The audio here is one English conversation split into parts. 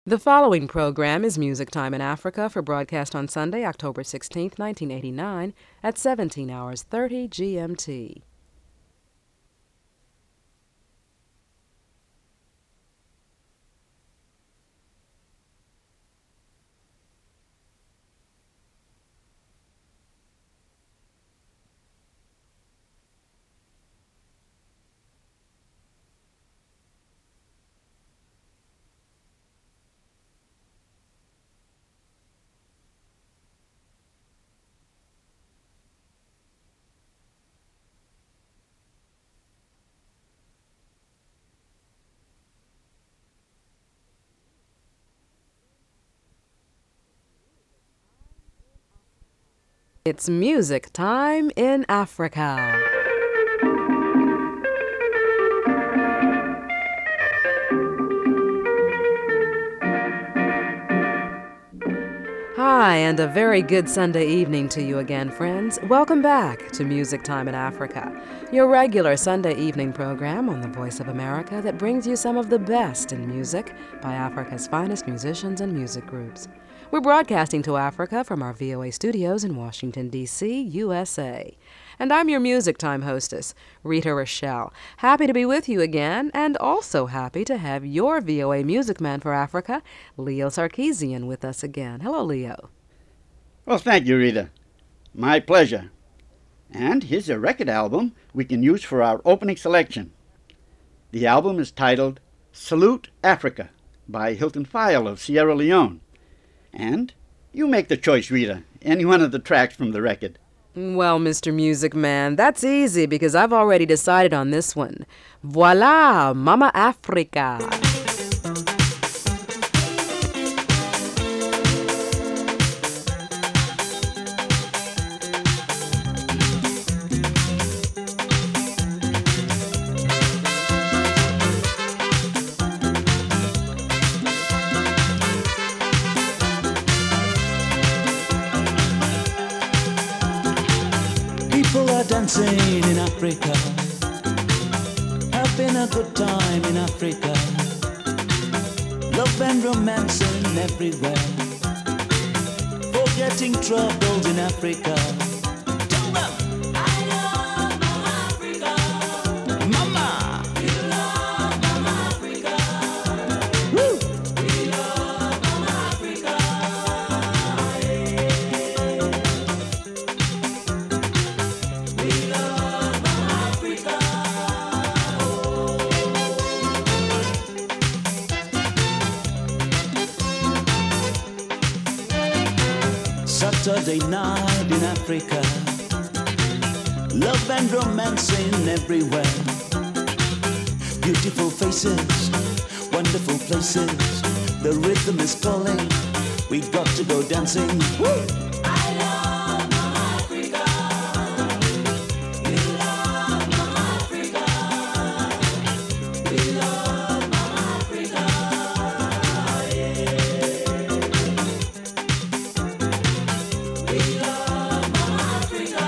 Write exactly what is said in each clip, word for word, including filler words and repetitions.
The following program is Music Time in Africa for broadcast on Sunday, October sixteenth, nineteen eighty-nine at seventeen hours thirty G M T. It's Music Time in Africa. Hi, and a very good Sunday evening to you again, friends. Welcome back to Music Time in Africa, your regular Sunday evening program on the Voice of America that brings you some of the best in music by Africa's finest musicians and music groups. We're broadcasting to Africa from our V O A studios in Washington, D C, U S A. And I'm your Music Time hostess, Rita Rochelle. Happy to be with you again, and also happy to have your V O A Music Man for Africa, Leo Sarkeesian, with us again. Hello, Leo. Well, thank you, Rita. My pleasure. And here's a record album we can use for our opening selection. The album is titled Salute Africa by Hilton File of Sierra Leone. And you make the choice, Rita, any one of the tracks from the record. Well, Mister Music Man, that's easy because I've already decided on this one. Voila, Mama Africa. Dancing in Africa, having a good time in Africa, love and romancing everywhere, forgetting troubles in Africa. Tell them, I love Mama Africa. Mama, you love Mama Africa. Woo. We love Mama Africa. Saturday night in Africa, love and romancing everywhere, beautiful faces, wonderful places, the rhythm is calling, we got to go dancing. Woo! I love Mama Africa. You love Mama Africa. We love Mama Africa. Yeah. We love Mama Africa.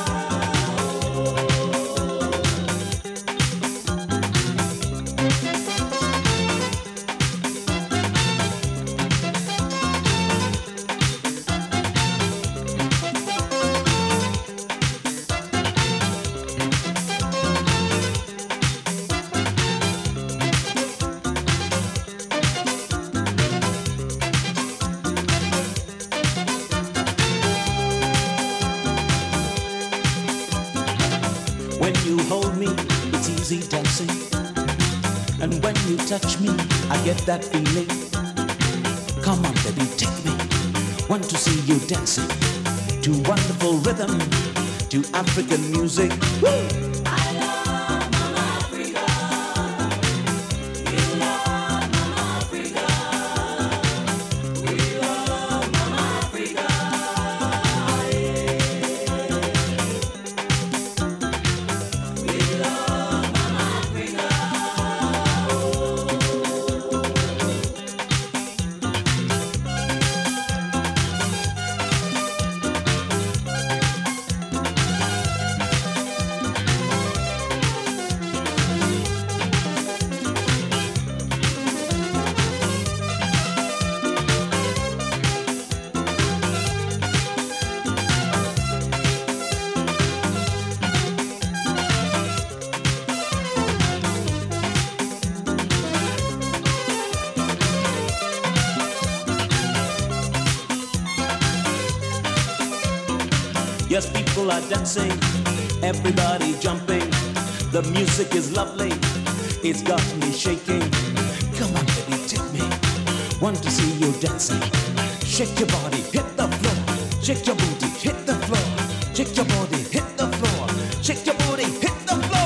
When you hold me, it's easy dancing. And when you touch me, I get that feeling. Come on, baby, take me. Want to see you dancing to wonderful rhythm, to African music. Woo! I love Mama Africa. You love Mama Africa. We love Mama Africa. We love Mama Africa. Yes, people are dancing, everybody jumping. The music is lovely, it's got me shaking. Come on, baby, take me. Want to see you dancing. Shake your body, hit the floor. Shake your booty, hit the floor. Shake your body, hit the floor. Shake your booty, hit the floor.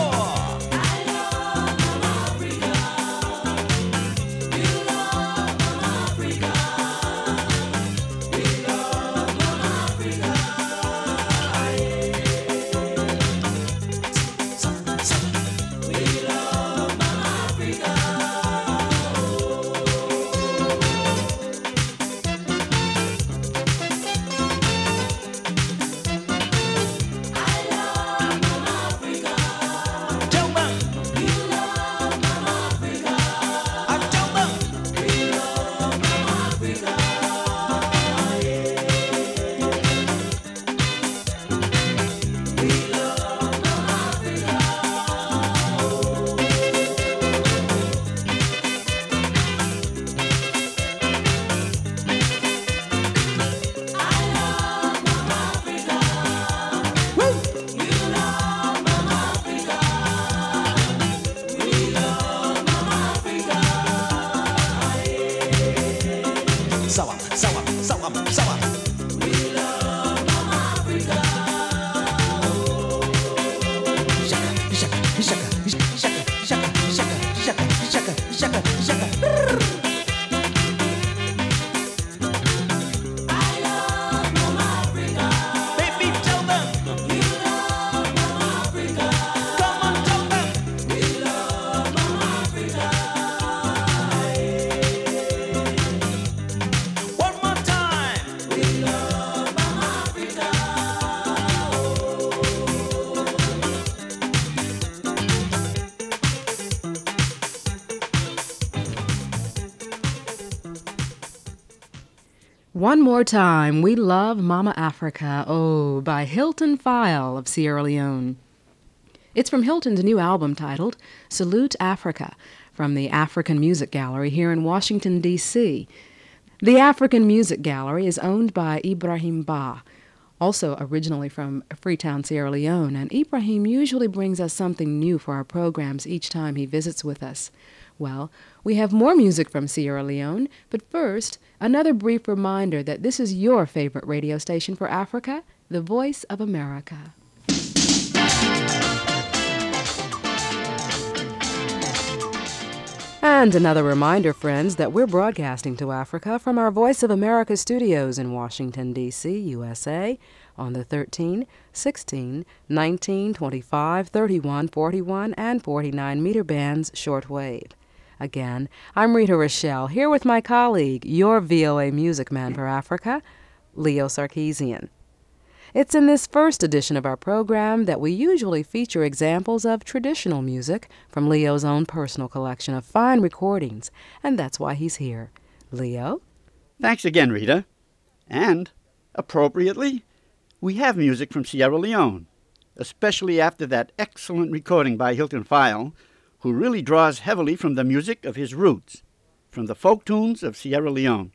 One more time, We Love Mama Africa, oh, by Hilton File of Sierra Leone. It's from Hilton's new album titled Salute Africa, from the African Music Gallery here in Washington, D C The African Music Gallery is owned by Ibrahim Ba, also originally from Freetown, Sierra Leone, and Ibrahim usually brings us something new for our programs each time he visits with us. Well, we have more music from Sierra Leone, but first, another brief reminder that this is your favorite radio station for Africa, the Voice of America. And another reminder, friends, that we're broadcasting to Africa from our Voice of America studios in Washington, D C, U S A, on the thirteen, sixteen, nineteen, twenty-five, thirty-one, forty-one, and forty-nine meter bands shortwave. Again, I'm Rita Rochelle, here with my colleague, your V O A music man for Africa, Leo Sarkeesian. It's in this first edition of our program that we usually feature examples of traditional music from Leo's own personal collection of fine recordings, and that's why he's here. Leo? Thanks again, Rita. And, appropriately, we have music from Sierra Leone, especially after that excellent recording by Hilton File, who really draws heavily from the music of his roots, from the folk tunes of Sierra Leone.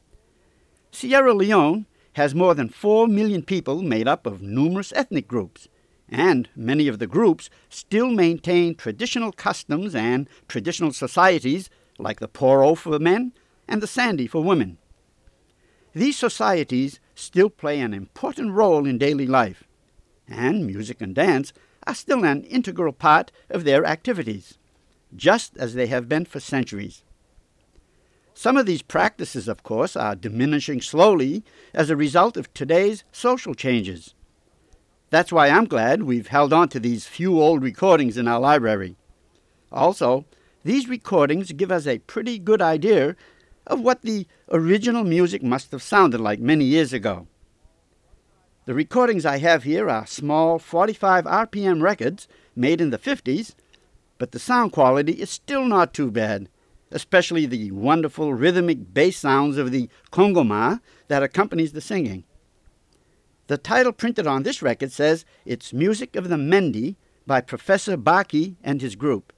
Sierra Leone has more than four million people made up of numerous ethnic groups, and many of the groups still maintain traditional customs and traditional societies like the Poro for men and the Sandi for women. These societies still play an important role in daily life, and music and dance are still an integral part of their activities, just as they have been for centuries. Some of these practices, of course, are diminishing slowly as a result of today's social changes. That's why I'm glad we've held on to these few old recordings in our library. Also, these recordings give us a pretty good idea of what the original music must have sounded like many years ago. The recordings I have here are small forty-five R P M records made in the fifties, but the sound quality is still not too bad, especially the wonderful rhythmic bass sounds of the kongoma that accompanies the singing. The title printed on this record says it's Music of the Mendi by Professor Baki and his group.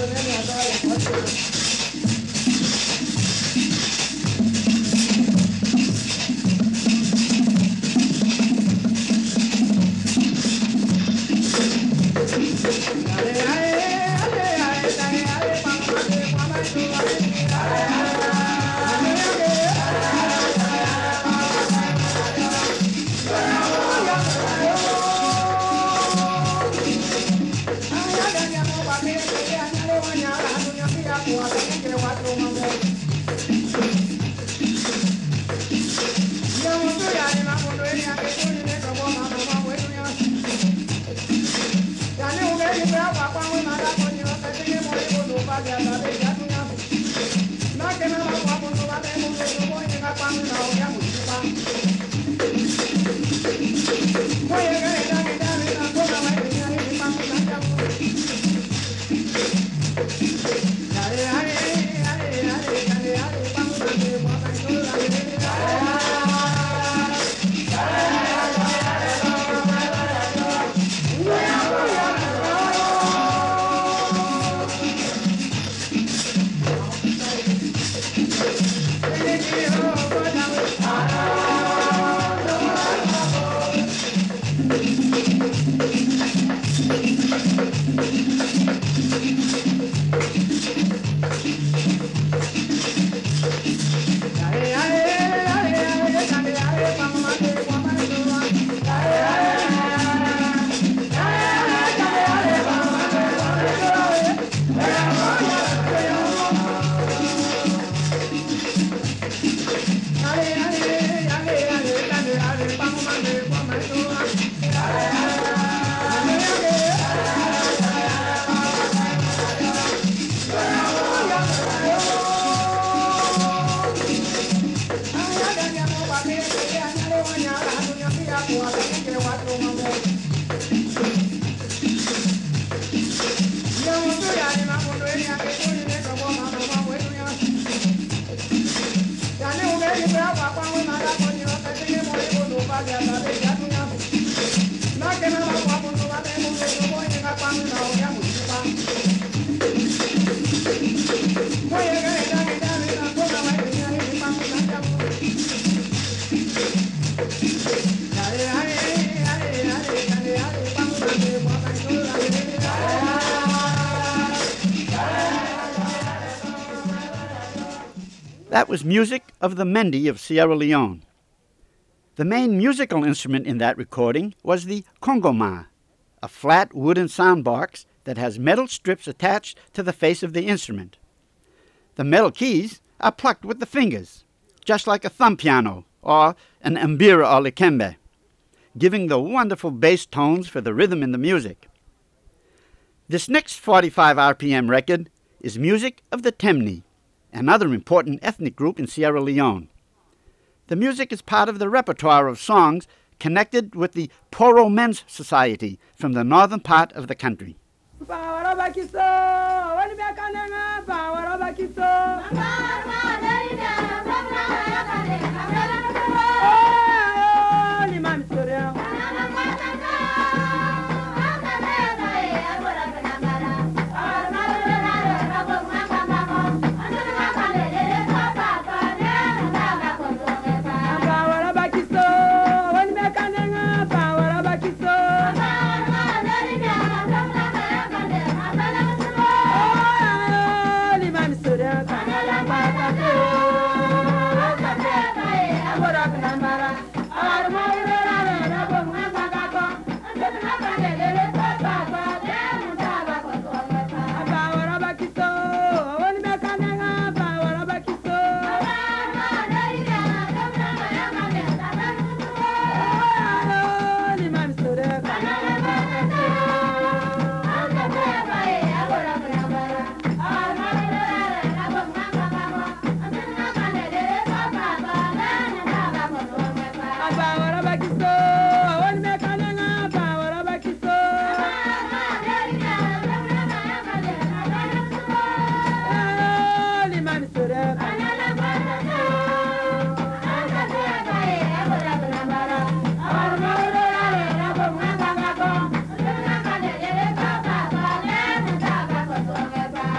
That was music of the Mendi of Sierra Leone. The main musical instrument in that recording was the congoma, a flat wooden sound box that has metal strips attached to the face of the instrument. The metal keys are plucked with the fingers, just like a thumb piano or an mbira or likembe, giving the wonderful bass tones for the rhythm in the music. This next forty-five R P M record is music of the Temne, another important ethnic group in Sierra Leone. The music is part of the repertoire of songs connected with the Poro Men's Society from the northern part of the country.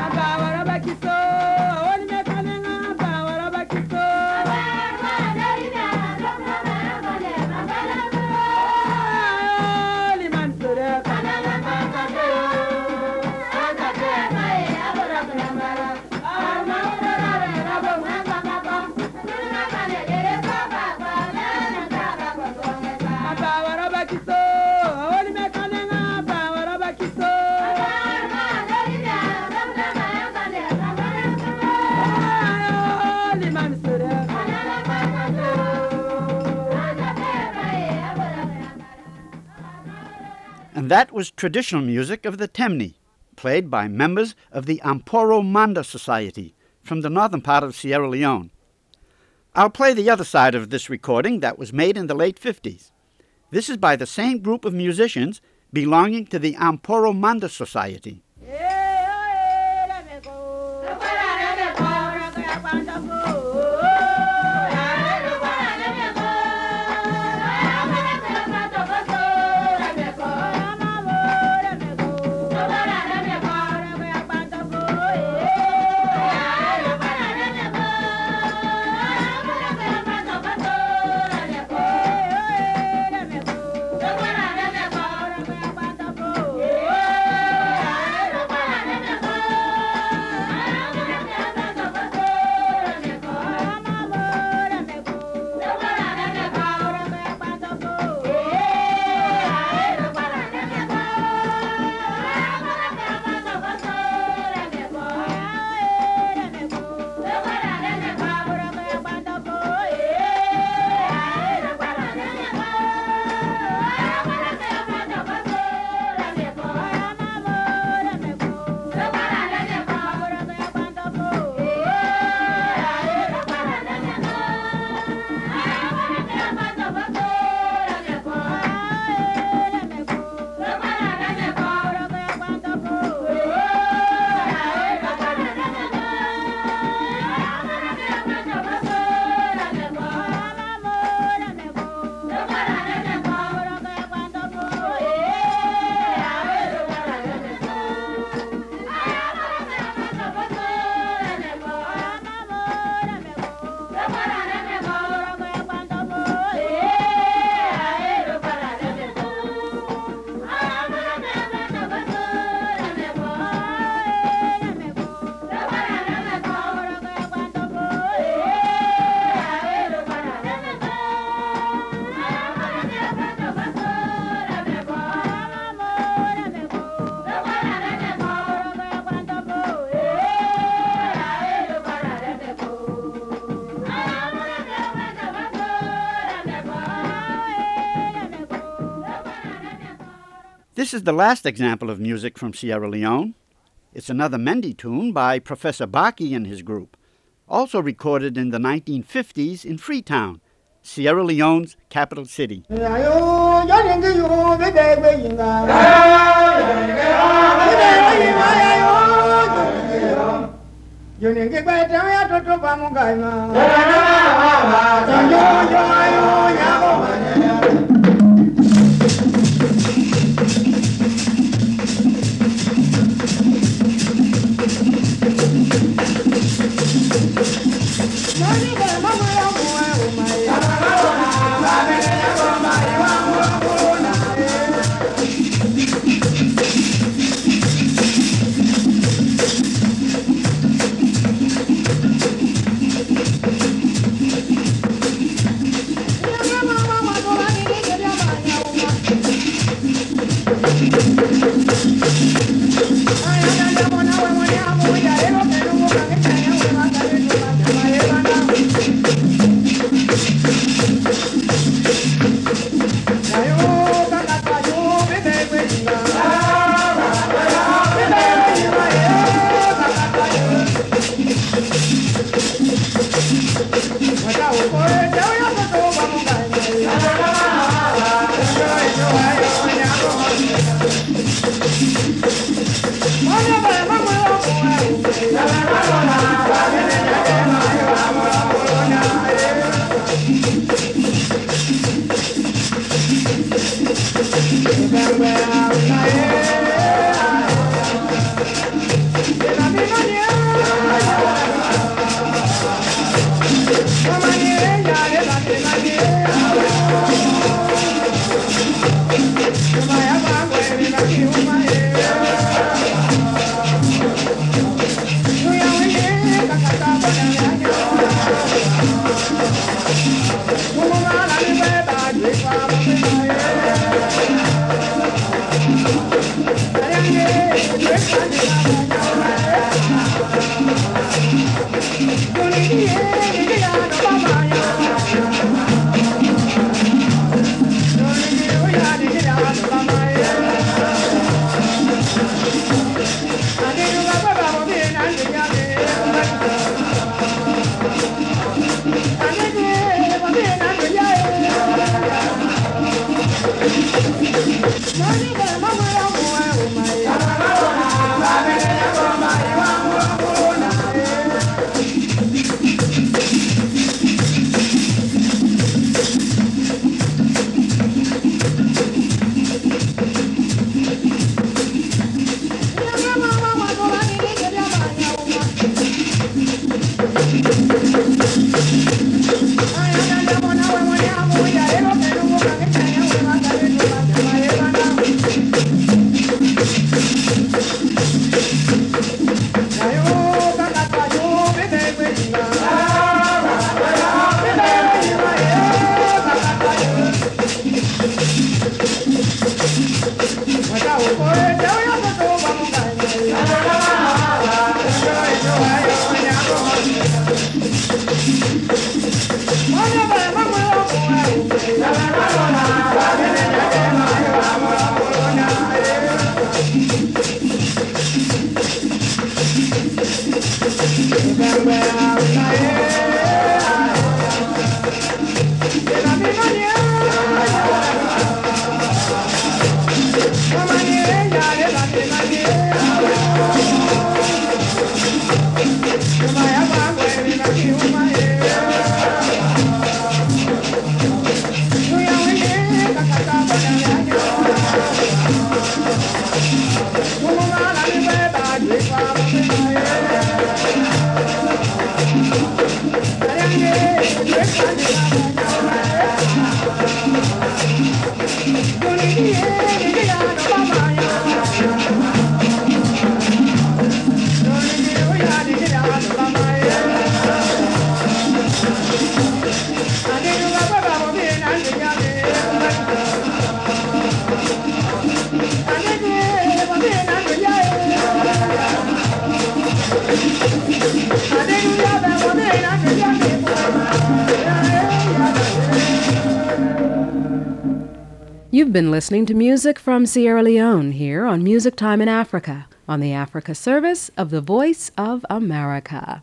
And that was traditional music of the Temne, played by members of the Amporo Manda Society from the northern part of Sierra Leone. I'll play the other side of this recording that was made in the late fifties. This is by the same group of musicians belonging to the Amporo Manda Society. This is the last example of music from Sierra Leone. It's another Mende tune by Professor Baki and his group, also recorded in the nineteen fifties in Freetown, Sierra Leone's capital city. Mama, You've been listening to music from Sierra Leone here on Music Time in Africa, on the Africa service of the Voice of America.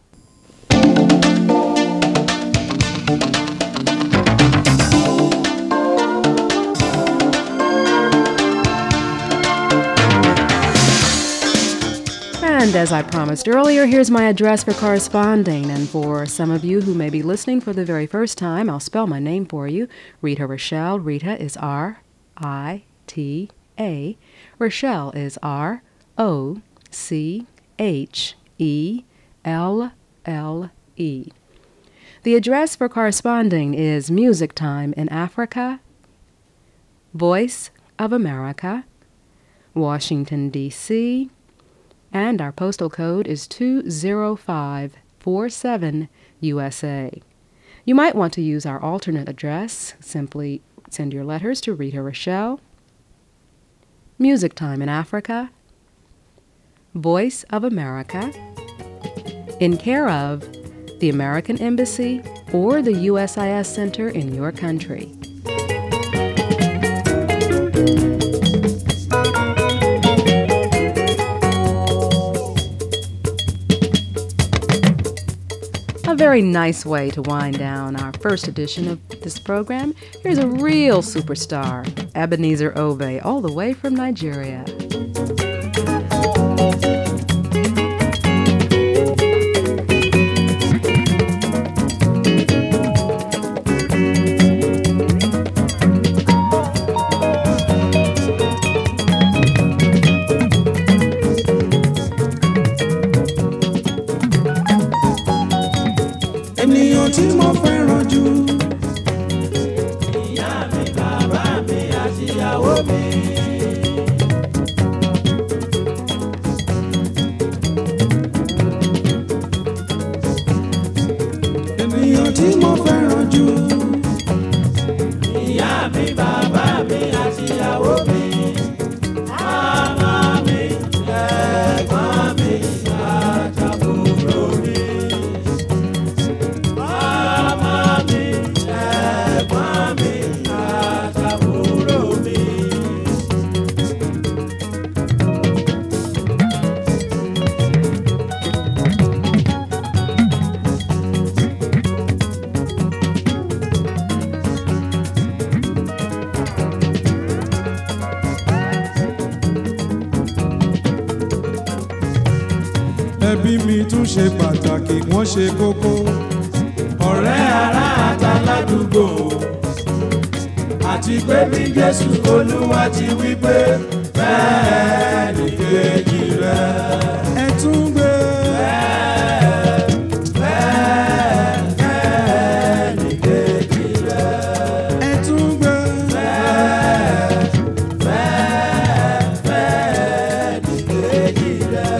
And as I promised earlier, here's my address for corresponding. And for some of you who may be listening for the very first time, I'll spell my name for you. Rita Rochelle. Rita is R I T A. Rochelle is R O C H E L L E. The address for corresponding is Music Time in Africa, Voice of America, Washington, D C, and our postal code is two zero five four seven U S A. You might want to use our alternate address. Simply send your letters to Rita Rochelle, Music Time in Africa, Voice of America, in care of the American Embassy or the U S I S Center in your country. A very nice way to wind down our first edition of this program. Here's a real superstar, Ebenezer Obey, all the way from Nigeria. Tí mo fẹ́ràn jù. Ìyá mi, bàbá mi àti ìyàwó mi. Ènìyàn tí mo fẹ́ràn jù. Ìyá mi, bàbá mi àti ìyàwó mi. Màmá mi, ẹ̀gbọ́n mi, àtàbúrò mi. Ẹbí mi tún ṣe pàtàkì, wọ́n ṣe kókó. Ọ̀rẹ́ ará àtàládùúgbò. Àti pé bí Jésù Olúwa ti wí pé bẹ́ẹ̀ ni kejì rẹ̀. Ẹ tún gbé. Bẹ́ẹ̀ bẹ́ẹ̀ bẹ́ẹ̀ ni kejì rẹ̀. Ẹ tún gbé. Bẹ́ẹ̀ bẹ́ẹ̀ bẹ́ẹ̀ ni kejì rẹ̀.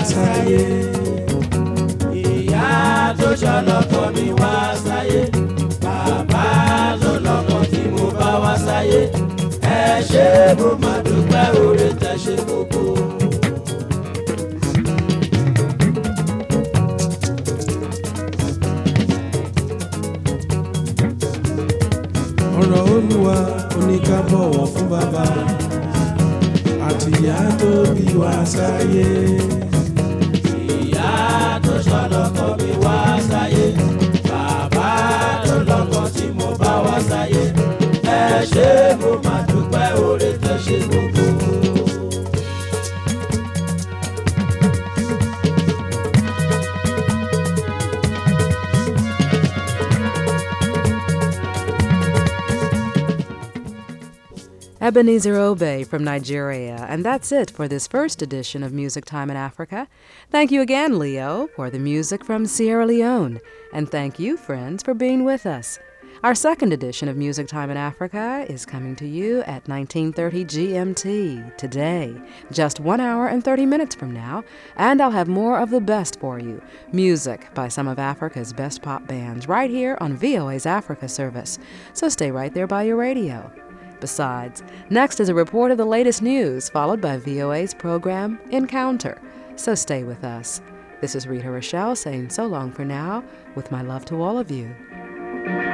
sáyé. Ìyá tó ṣọlọ́kọ mi wá sáyé. Bàbá tó lọ́kọ tí mo bá wá sáyé. Ẹ ṣé mo máa dúpẹ́ oore tẹ́ ṣe gbogbo. Ọ̀rọ̀ Olúwa oníká bọ̀wọ̀ fún bàbá àti ìyá tó bí wá sáyé. Ìyá tó ṣọlọ́kọ mi wá sáyé. Bàbá tó lọ́kọ tí mo bá wá sáyé. Ẹ ṣé mo máa dúpẹ́ oore tẹ́ ṣe gbogbo. Ebenezer Obey from Nigeria, and that's it for this first edition of Music Time in Africa. Thank you again, Leo, for the music from Sierra Leone, and thank you, friends, for being with us. Our second edition of Music Time in Africa is coming to you at nineteen thirty G M T today, just one hour and thirty minutes from now, and I'll have more of the best for you, music by some of Africa's best pop bands, right here on V O A's Africa service. So stay right there by your radio. Besides, next is a report of the latest news, followed by V O A's program, Encounter. So stay with us. This is Rita Rochelle saying so long for now, with my love to all of you.